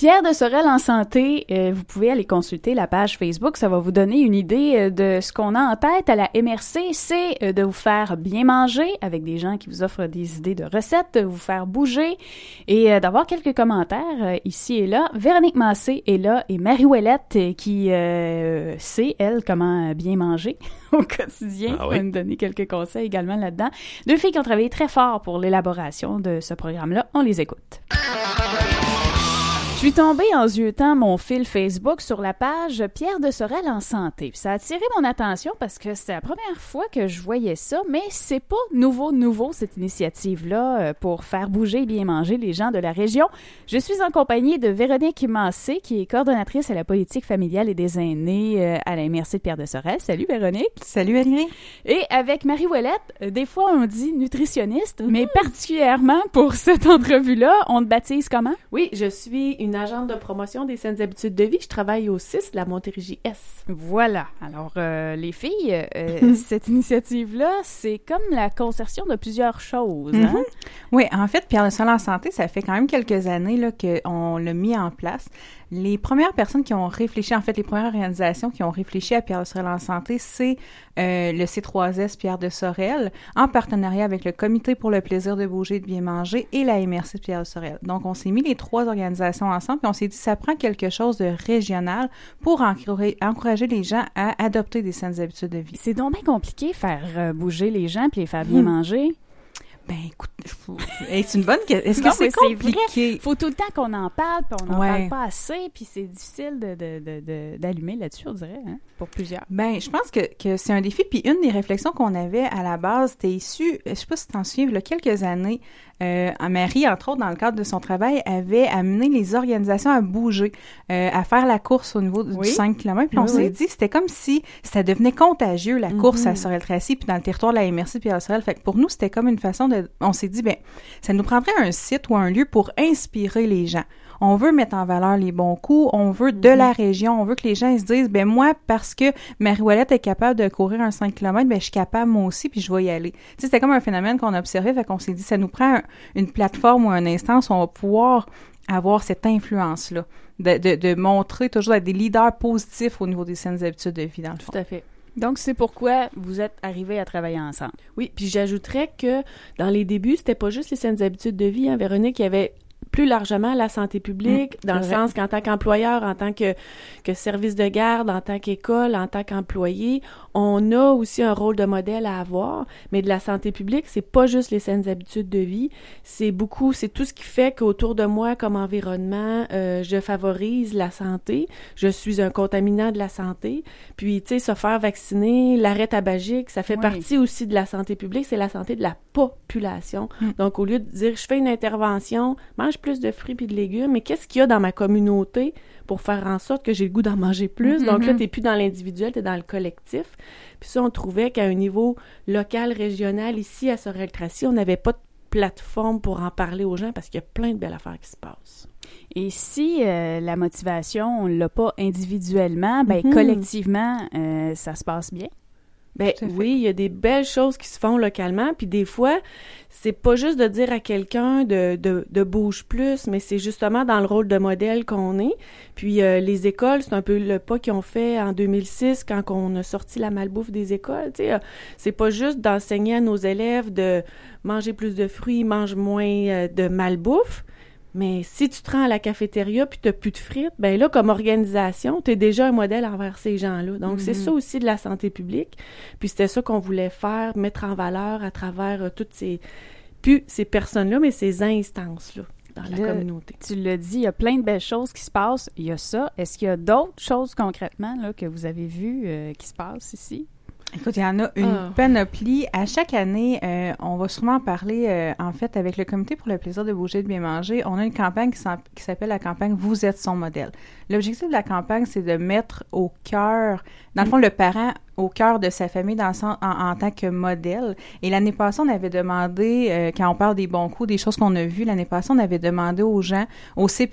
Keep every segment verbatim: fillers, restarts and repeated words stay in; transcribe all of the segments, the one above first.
Pierre de Sorel en santé, euh, vous pouvez aller consulter la page Facebook, ça va vous donner une idée euh, de ce qu'on a en tête à la M R C, c'est euh, de vous faire bien manger avec des gens qui vous offrent des idées de recettes, de vous faire bouger et euh, d'avoir quelques commentaires euh, ici et là. Véronique Massé est là et Marie Ouellette euh, qui euh, sait, elle, comment bien manger au quotidien. Ah oui. Va nous donner quelques conseils également là-dedans. Deux filles qui ont travaillé très fort pour l'élaboration de ce programme-là. On les écoute. Je suis tombée en ziotant mon fil Facebook sur la page Pierre de Sorel en santé. Puis ça a attiré mon attention parce que c'était la première fois que je voyais ça, mais c'est pas nouveau, nouveau cette initiative-là pour faire bouger et bien manger les gens de la région. Je suis en compagnie de Véronique Massé, qui est coordonnatrice à la politique familiale et des aînés à la M R C de Pierre de Sorel. Salut Véronique. Salut Valérie. Et avec Marie Ouellette, des fois on dit nutritionniste, mm-hmm. mais particulièrement pour cette entrevue-là, on te baptise comment? Oui, je suis une agente de promotion des saines habitudes de vie. Je travaille au C I S de la Montérégie-Est. Voilà. Alors, euh, les filles, euh, cette initiative-là, c'est comme la concertation de plusieurs choses. Hein? Mm-hmm. Oui, en fait, Pierre de Sorel en santé, ça fait quand même quelques années là, qu'on l'a mis en place. Les premières personnes qui ont réfléchi, en fait, les premières organisations qui ont réfléchi à Pierre de Sorel en santé, c'est euh, le C trois S Pierre de Sorel, en partenariat avec le Comité pour le plaisir de bouger et de bien manger et la M R C de Pierre de Sorel. Donc, on s'est mis les trois organisations ensemble et on s'est dit, ça prend quelque chose de régional pour encourager les gens à adopter des saines habitudes de vie. C'est donc bien compliqué faire euh, bouger les gens puis les faire bien mmh. manger. Ben écoute, faut... hey, c'est une bonne question. Est-ce que non, c'est compliqué? Il faut tout le temps qu'on en parle, puis on n'en ouais. parle pas assez, puis c'est difficile de, de, de, de, d'allumer là-dessus, on dirait, hein, pour plusieurs. Ben, je pense que, que c'est un défi. Puis une des réflexions qu'on avait à la base, c'était issu, je sais pas si tu t'en souviens, il y a quelques années, euh, Marie, entre autres, dans le cadre de son travail, avait amené les organisations à bouger, euh, à faire la course au niveau du oui. cinq kilomètres. Puis on oui, s'est oui. dit, c'était comme si ça devenait contagieux, la course mm-hmm. à Sorel-Tracy, puis dans le territoire de la M R C Pierre de Sorel. Fait que pour nous, c'était comme une façon de... On s'est dit, ben, ça nous prendrait un site ou un lieu pour inspirer les gens. On veut mettre en valeur les bons coups, on veut de mm-hmm. la région, on veut que les gens ils se disent, ben moi, parce que Marie Ouellette est capable de courir un cinq kilomètres, ben je suis capable moi aussi, puis je vais y aller. Tu sais, c'était comme un phénomène qu'on observait, fait qu'on s'est dit, ça nous prend un, une plateforme ou un instance où on va pouvoir avoir cette influence-là, de, de, de montrer toujours d'être des leaders positifs au niveau des saines habitudes de vie, dans le fond. Tout à fait. Donc, c'est pourquoi vous êtes arrivés à travailler ensemble. Oui, puis j'ajouterais que dans les débuts, c'était pas juste les saines habitudes de vie, hein, Véronique, il y avait plus largement la santé publique, mmh, dans le vrai. Sens qu'en tant qu'employeur, en tant que, que service de garde, en tant qu'école, en tant qu'employé, on a aussi un rôle de modèle à avoir, mais de la santé publique, c'est pas juste les saines habitudes de vie, c'est beaucoup, c'est tout ce qui fait qu'autour de moi, comme environnement, euh, je favorise la santé, je suis un contaminant de la santé, puis, tu sais, se faire vacciner, l'arrêt tabagique, ça fait oui. partie aussi de la santé publique, c'est la santé de la population. Mmh. Donc, au lieu de dire, je fais une intervention, mange plus de fruits puis de légumes, mais qu'est-ce qu'il y a dans ma communauté pour faire en sorte que j'ai le goût d'en manger plus? Mm-hmm. Donc là, t'es plus dans l'individuel, t'es dans le collectif. Puis ça, on trouvait qu'à un niveau local, régional, ici à Sorel-Tracy, on n'avait pas de plateforme pour en parler aux gens parce qu'il y a plein de belles affaires qui se passent. Et si euh, la motivation, on l'a pas individuellement, ben mm-hmm. collectivement, euh, ça se passe bien? Ben oui, il y a des belles choses qui se font localement, puis des fois, c'est pas juste de dire à quelqu'un de, de, de bouge plus, mais c'est justement dans le rôle de modèle qu'on est. Puis euh, les écoles, c'est un peu le pas qu'ils ont fait en deux mille six quand on a sorti la malbouffe des écoles. Tu sais, euh, c'est pas juste d'enseigner à nos élèves de manger plus de fruits, mange moins euh, de malbouffe. Mais si tu te rends à la cafétéria puis tu n'as plus de frites, ben là, comme organisation, tu es déjà un modèle envers ces gens-là. Donc, mm-hmm. c'est ça aussi de la santé publique. Puis c'était ça qu'on voulait faire, mettre en valeur à travers euh, toutes ces... Plus ces personnes-là, mais ces instances-là dans la là, communauté. Tu l'as dit, il y a plein de belles choses qui se passent. Il y a ça. Est-ce qu'il y a d'autres choses concrètement là, que vous avez vues euh, qui se passent ici? Écoute, il y en a une oh. panoplie. À chaque année, euh, on va sûrement en parler, euh, en fait, avec le Comité pour le plaisir de bouger et de bien manger. On a une campagne qui, qui s'appelle la campagne « Vous êtes son modèle ». L'objectif de la campagne, c'est de mettre au cœur, dans le fond, le parent au cœur de sa famille dans le sens, en, en tant que modèle. Et l'année passée, on avait demandé, euh, quand on parle des bons coups, des choses qu'on a vues, l'année passée, on avait demandé aux gens, au C P E,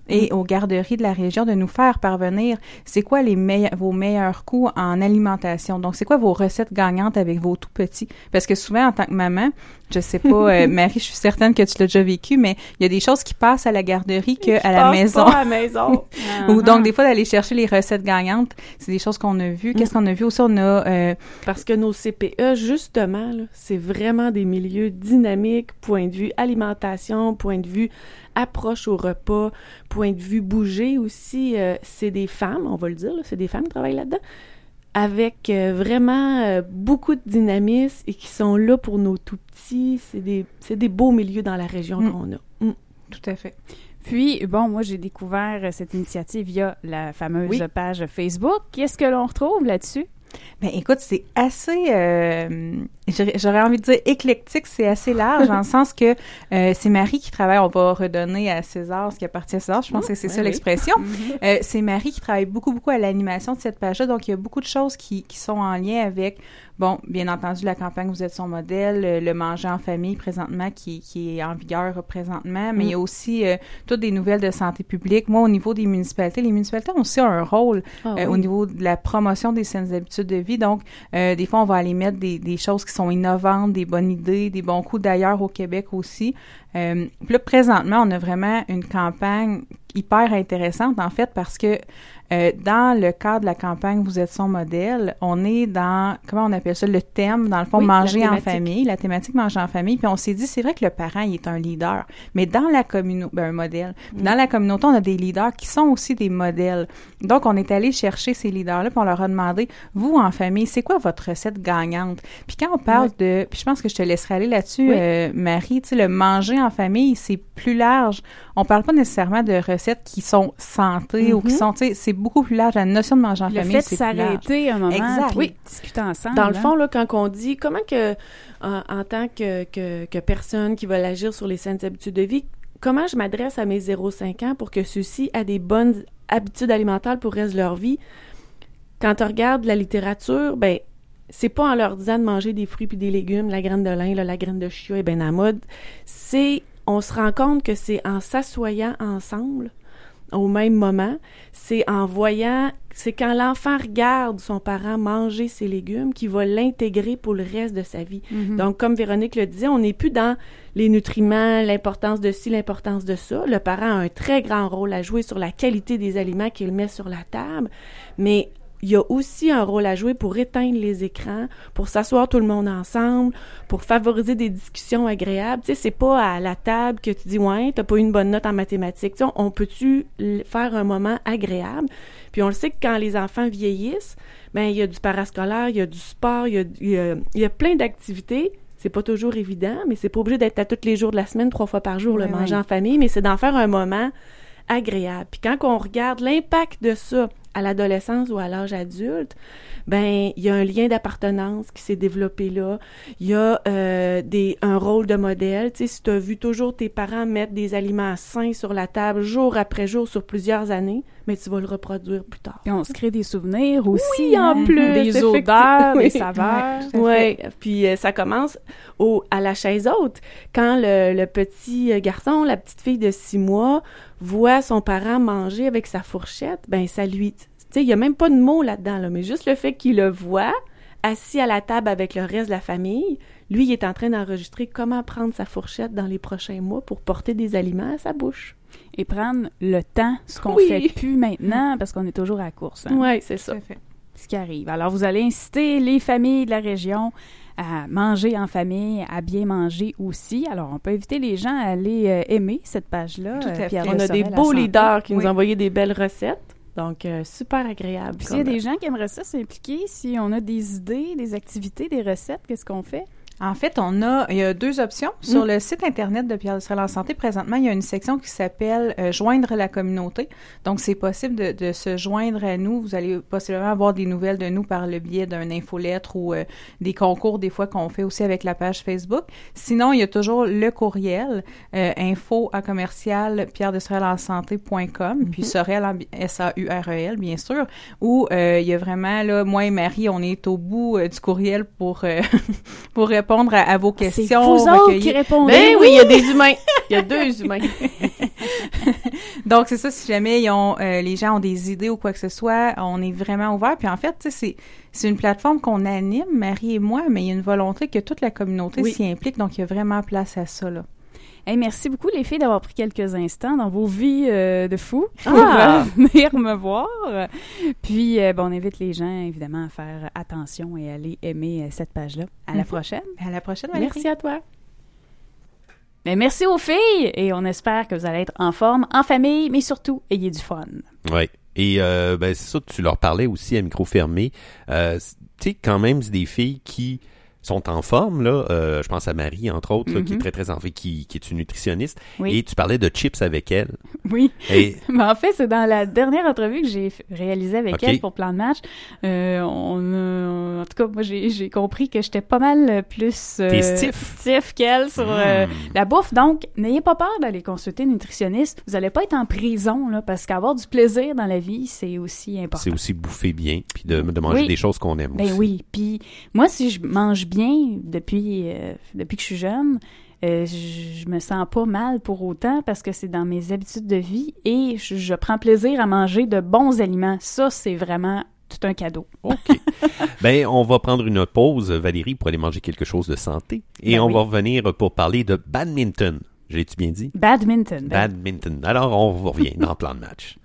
et aux garderies de la région de nous faire parvenir c'est quoi les meilleurs, vos meilleurs coups en alimentation. Donc, c'est quoi vos recettes gagnantes avec vos tout petits? Parce que souvent, en tant que maman, je sais pas, euh, Marie, je suis certaine que tu l'as déjà vécu, mais il y a des choses qui passent à la garderie qu'à la maison. Pas à la maison. Ou donc, des fois, d'aller chercher les recettes gagnantes, c'est des choses qu'on a vues. Qu'est-ce qu'on a vu aussi? On a... Euh, Parce que nos C P E, justement, là, c'est vraiment des milieux dynamiques, point de vue alimentation, point de vue approche au repas, point de vue bouger aussi. Euh, c'est des femmes, on va le dire, là, c'est des femmes qui travaillent là-dedans, avec euh, vraiment euh, beaucoup de dynamisme et qui sont là pour nos tout-petits. C'est des, c'est des beaux milieux dans la région mm. qu'on a. Mm. Tout à fait. Puis, bon, moi, j'ai découvert cette initiative via la fameuse oui. page Facebook. Qu'est-ce que l'on retrouve là-dessus? Ben écoute, c'est assez, euh, j'aurais envie de dire éclectique, c'est assez large, dans le sens que euh, c'est Marie qui travaille, on va redonner à César ce qui appartient à César, je pense que c'est oui, ça oui. l'expression. Mm-hmm. euh, c'est Marie qui travaille beaucoup, beaucoup à l'animation de cette page-là, donc il y a beaucoup de choses qui, qui sont en lien avec, bon, bien entendu, la campagne Vous êtes son modèle, le manger en famille présentement, qui, qui est en vigueur présentement, mais mm. il y a aussi euh, toutes des nouvelles de santé publique. Moi, au niveau des municipalités, les municipalités ont aussi un rôle oh, euh, oui. au niveau de la promotion des saines habitudes de vie. Donc, euh, des fois, on va aller mettre des, des choses qui sont innovantes, des bonnes idées, des bons coups d'ailleurs au Québec aussi. Euh, puis là, présentement, on a vraiment une campagne hyper intéressante, en fait, parce que euh, dans le cadre de la campagne Vous êtes son modèle, on est dans, comment on appelle ça, le thème, dans le fond, oui, manger en famille, la thématique manger en famille, puis on s'est dit, c'est vrai que le parent, il est un leader, mais dans la communauté, ben, un modèle, mm. dans la communauté, on a des leaders qui sont aussi des modèles. Donc, on est allé chercher ces leaders-là, puis on leur a demandé, vous, en famille, c'est quoi votre recette gagnante? Puis quand on parle oui. de, puis je pense que je te laisserai aller là-dessus, oui. euh, Marie, tu sais, le manger en famille, c'est plus large. On parle pas nécessairement de recettes qui sont santé mm-hmm. ou qui sont, tu sais, c'est beaucoup plus large. La notion de manger en le famille, fait c'est de s'arrêter un moment, exact. Oui, discuter ensemble. Dans le hein. fond, là, quand on dit, comment que, en, en tant que, que, que personne qui veut agir sur les saines habitudes de vie, comment je m'adresse à mes zéro à cinq ans pour que ceux-ci aient des bonnes habitudes alimentaires pour le reste de leur vie? Quand on regarde la littérature, ben c'est pas en leur disant de manger des fruits puis des légumes, la graine de lin, là, la graine de chia est bien à la mode. C'est, on se rend compte que c'est en s'assoyant ensemble, au même moment, c'est en voyant, c'est quand l'enfant regarde son parent manger ses légumes qu'il va l'intégrer pour le reste de sa vie. Mm-hmm. Donc, comme Véronique le disait, on n'est plus dans les nutriments, l'importance de ci, l'importance de ça. Le parent a un très grand rôle à jouer sur la qualité des aliments qu'il met sur la table, mais il y a aussi un rôle à jouer pour éteindre les écrans, pour s'asseoir tout le monde ensemble, pour favoriser des discussions agréables. Tu sais, c'est pas à la table que tu dis « Ouais, t'as pas eu une bonne note en mathématiques. » Tu sais, on peut-tu faire un moment agréable? Puis on le sait que quand les enfants vieillissent, ben il y a du parascolaire, il y a du sport, il y a, il y a, il y a plein d'activités. C'est pas toujours évident, mais c'est pas obligé d'être à tous les jours de la semaine, trois fois par jour, oui, le manger oui. en famille, mais c'est d'en faire un moment agréable. Puis quand on regarde l'impact de ça à l'adolescence ou à l'âge adulte, ben il y a un lien d'appartenance qui s'est développé là. Il y a euh, des un rôle de modèle. Tu sais, si tu as vu toujours tes parents mettre des aliments sains sur la table jour après jour sur plusieurs années, mais tu vas le reproduire plus tard. Et on se crée des souvenirs aussi. Oui, en hein? plus. Des odeurs, des saveurs. Oui, ouais. Puis euh, ça commence au à la chaise haute. Quand le, le petit garçon, la petite fille de six mois voit son parent manger avec sa fourchette, ben ça lui... Tu sais, il n'y a même pas de mots là-dedans, là, mais juste le fait qu'il le voit, assis à la table avec le reste de la famille, lui, il est en train d'enregistrer comment prendre sa fourchette dans les prochains mois pour porter des aliments à sa bouche. Et prendre le temps, ce qu'on oui. fait plus maintenant, parce qu'on est toujours à la course. Hein? Oui, c'est ça. Ce qui arrive. Alors, vous allez inciter les familles de la région à manger en famille, à bien manger aussi. Alors, on peut inviter les gens à aller euh, aimer cette page-là. Tout à fait. Euh, on a des beaux leaders qui oui. nous ont envoyé des belles recettes. Donc, euh, super agréable. Puis, s'il y a des gens qui aimeraient ça s'impliquer, si on a des idées, des activités, des recettes, qu'est-ce qu'on fait? En fait, on a, il y a deux options. Sur mmh. le site Internet de Pierre Desrelles en santé, présentement, il y a une section qui s'appelle euh, « Joindre la communauté ». Donc, c'est possible de, de se joindre à nous. Vous allez possiblement avoir des nouvelles de nous par le biais d'un infolettre ou euh, des concours, des fois, qu'on fait aussi avec la page Facebook. Sinon, il y a toujours le courriel euh, info à commercial pierre desrelles en santé point com, mmh. puis Sorel, S A U R E L, bien sûr, où euh, il y a vraiment, là, moi et Marie, on est au bout euh, du courriel pour, euh, pour répondre à, à vos questions. C'est vous autres qui répondez. Ben oui, il y a des humains. Il y a deux humains. Donc, c'est ça, si jamais ils ont, euh, les gens ont des idées ou quoi que ce soit, on est vraiment ouvert. Puis en fait, tu sais, c'est, c'est une plateforme qu'on anime, Marie et moi, mais il y a une volonté que toute la communauté oui. s'y implique. Donc, il y a vraiment place à ça, là. Hey, merci beaucoup, les filles, d'avoir pris quelques instants dans vos vies euh, de fous pour ah! venir me voir. Puis, euh, bon, on invite les gens, évidemment, à faire attention et à aller aimer euh, cette page-là. À mm-hmm. la prochaine. À la prochaine, Valérie. Merci à toi. Mais merci aux filles et on espère que vous allez être en forme, en famille, mais surtout, ayez du fun. Oui. Et euh, ben, c'est ça, tu leur parlais aussi à micro fermé. Euh, tu sais, quand même, c'est des filles qui sont en forme, là. Euh, je pense à Marie, entre autres, mm-hmm. là, qui est très, très en fait, qui, qui est une nutritionniste. Oui. Et tu parlais de chips avec elle. Oui. Et... Mais en fait, c'est dans la dernière entrevue que j'ai réalisée avec okay. elle pour Plan de match. Euh, on, euh, en tout cas, moi, j'ai, j'ai compris que j'étais pas mal plus euh, stiff. stiff qu'elle sur mm. euh, la bouffe. Donc, n'ayez pas peur d'aller consulter une nutritionniste. Vous n'allez pas être en prison, là, parce qu'avoir du plaisir dans la vie, c'est aussi important. C'est aussi bouffer bien, puis de, de manger oui. des choses qu'on aime ben aussi. oui. Puis moi, si je mange bien depuis euh, depuis que je suis jeune, euh, je, je me sens pas mal pour autant parce que c'est dans mes habitudes de vie et je, je prends plaisir à manger de bons aliments. Ça, c'est vraiment tout un cadeau. OK. Ben, on va prendre une pause, Valérie, pour aller manger quelque chose de santé et ben on oui. va revenir pour parler de badminton. J'ai-tu bien dit? Badminton. Ben. Badminton. Alors, on revient dans Plan de match.